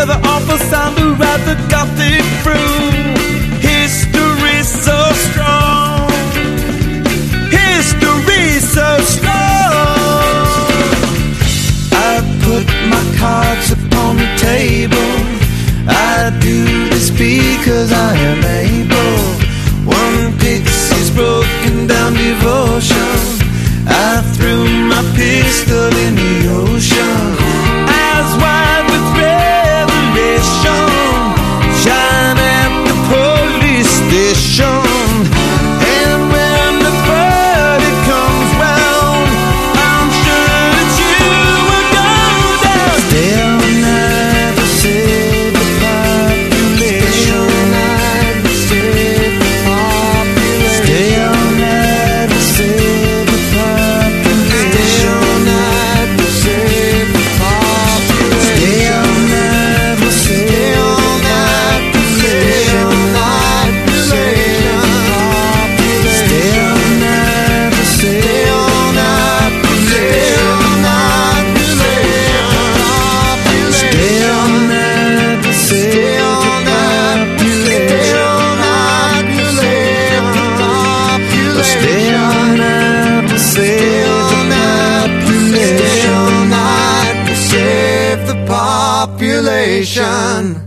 the awful sound of rather gothic brew. History so strong, history so strong. I put my cards upon the table. I do this because I am able. One pixie's broken down devotion. I threw my pistol in the ocean. Eyes wide with revelation, shine at the police station. And when the verdict comes round, I'm sure that you will go down. Stay all night to save the population. Stay all night to save the population. Stay all night to save the population. Stay all night to save the population.